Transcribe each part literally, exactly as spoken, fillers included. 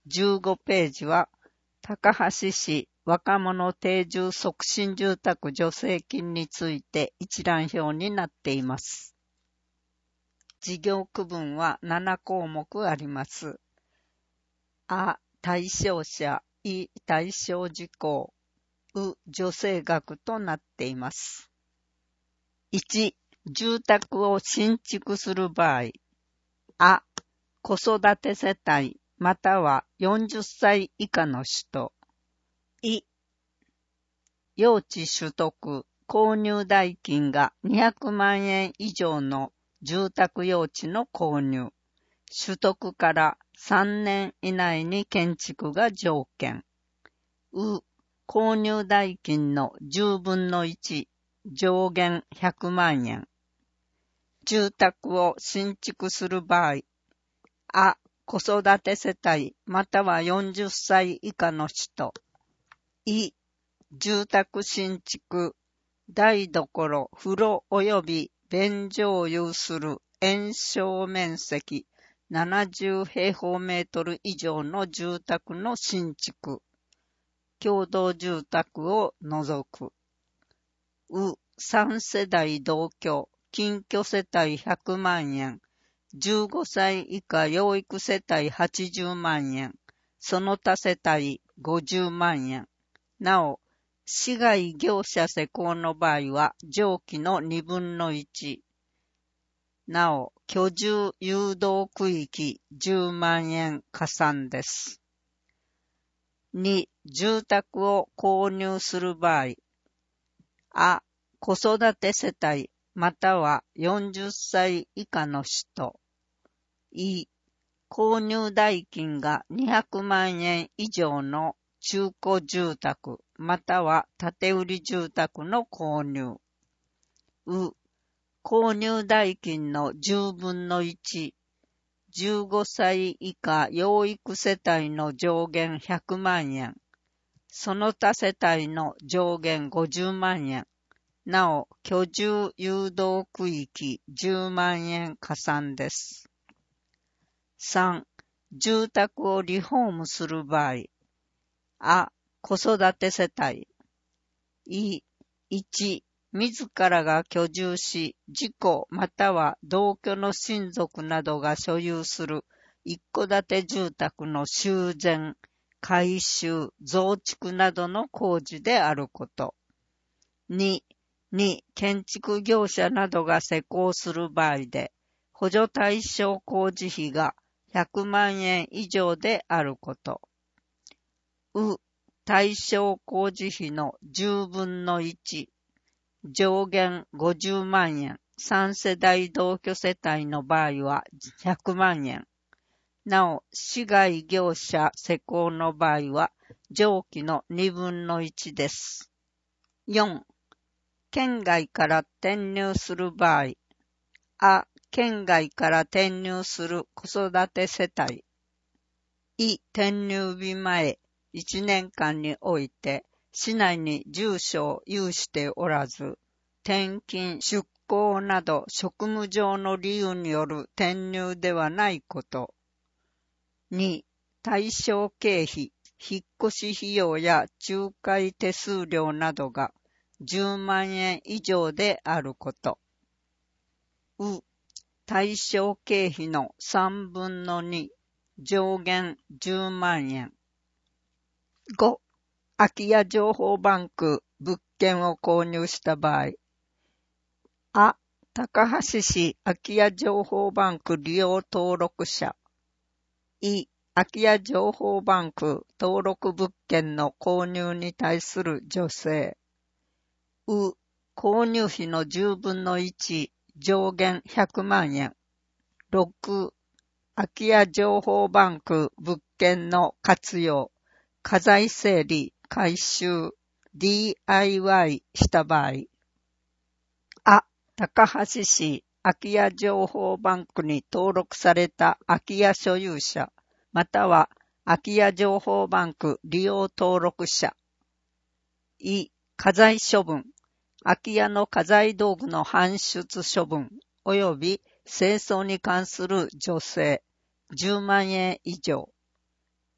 じゅうごページは、高橋市若者定住促進住宅助成金について一覧表になっています。事業区分はなな項目あります。あ、対象者、い、対象事項、う、助成額となっています。いち、住宅を新築する場合、あ、子育て世帯またはよんじゅっさい以下の人、い、用地取得、購入代金がにひゃくまんえん以上の住宅用地の購入、取得からさんねん以内に建築が条件、う、購入代金のじゅうぶんのいち、上限ひゃくまんえん、住宅を新築する場合、あ、子育て世帯またはよんじゅっさい以下の人、い、住宅新築、台所、風呂及び便所を有する延焼面積ななじゅう平方メートル以上の住宅の新築、共同住宅を除く、う、さん世代同居、近居世帯ひゃくまんえん、じゅうごさい以下養育世帯はちじゅうまんえん、その他世帯ごじゅうまんえん。なお、市外業者施工の場合は上記のにぶんのいち。なお、居住誘導区域じゅうまんえん加算です。に、住宅を購入する場合、あ、子育て世帯またはよんじゅっさい以下の人、い、購入代金がにひゃくまんえん以上の中古住宅または建て売り住宅の購入、う、購入代金のじゅうぶんのいち、じゅうごさい以下養育世帯の上限ひゃくまんえん、その他世帯の上限ごじゅうまんえん、なお、居住誘導区域じゅうまんえん加算です。さん、住宅をリフォームする場合、あ、子育て世帯、い、いち、自らが居住し、自己または同居の親族などが所有する一戸建て住宅の修繕、改修、増築などの工事であること。に、に、建築業者などが施工する場合で、補助対象工事費がひゃくまんえん以上であること。う、対象工事費のじゅうぶんのいち、上限ごじゅうまんえん、さん世代同居世帯の場合はひゃくまんえん。なお、市外業者施工の場合は上記のにぶんのいちです。よん、県外から転入する場合、あ、県外から転入する子育て世帯、い、転入日前いちねんかんにおいて市内に住所を有しておらず、転勤、出向など職務上の理由による転入ではないこと。に、対象経費、引っ越し費用や仲介手数料などがじゅうまんえん以上であること。う、対象経費のさんぶんのに、上限じゅうまんえん。ご、空き家情報バンク物件を購入した場合、あ、高橋市空き家情報バンク利用登録者、い、空き家情報バンク登録物件の購入に対する助成、う、購入費のじゅうぶんのいち、上限ひゃくまんえん。ろく、空き家情報バンク物件の活用、家財整理、改修、ディーアイワイ した場合、あ、高橋市空き家情報バンクに登録された空き家所有者、または空き家情報バンク利用登録者、い、家財処分、空き家の家財道具の搬出処分及び清掃に関する助成じゅうまんえん以上、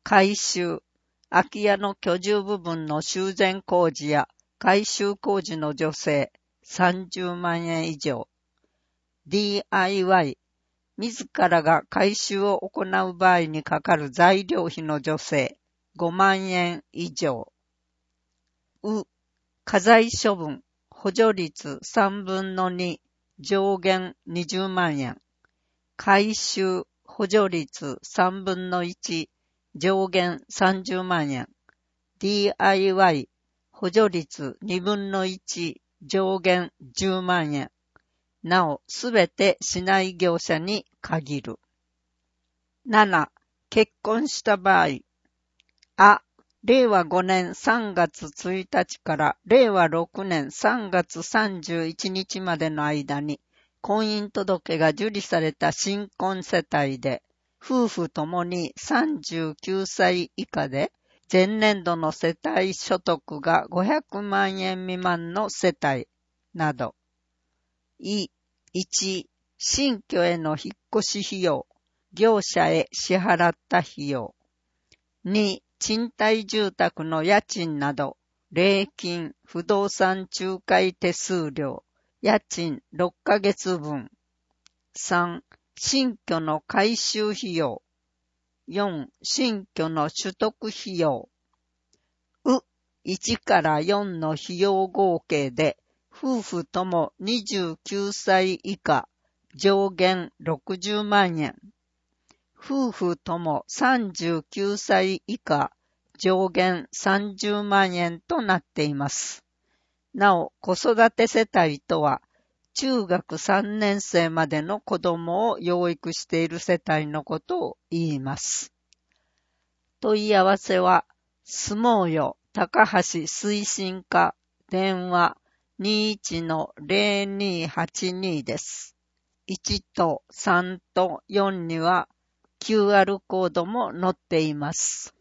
改修、空き家の居住部分の修繕工事や改修工事の助成さんじゅうまんえん以上。ディーアイワイ、自らが改修を行う場合にかかる材料費の助成ごまんえん以上。う、家財処分、補助率さんぶんのに、上限にじゅうまんえん。改修、補助率さんぶんのいち、上限さんじゅうまんえん。ディーアイワイ、補助率にぶんのいち、上限じゅうまんえん。なお、すべて市内業者に限る。なな、結婚した場合。あ、れいわごねんさんがつついたちかられいわろくねんさんがつさんじゅういちにちまでの間に婚姻届が受理された新婚世帯で、夫婦ともにさんじゅうきゅうさい以下で、前年度の世帯所得がごひゃくまんえん未満の世帯など。い、いち、新居への引っ越し費用、業者へ支払った費用。に、賃貸住宅の家賃など、礼金、不動産仲介手数料、家賃ろっかげつぶん。さん、新居の改修費用。よん、新居の取得費用。う、いちからよんの費用合計で、夫婦ともにじゅうきゅうさい以下、上限ろくじゅうまんえん。夫婦ともさんじゅうきゅうさい以下、上限さんじゅうまんえんとなっています。なお、子育て世帯とは、中学さんねんせいまでの子供を養育している世帯のことを言います。問い合わせは、住もうよ高橋推進課電話 にいちのぜろにはちに です。いちとさんとよんには キューアール コードも載っています。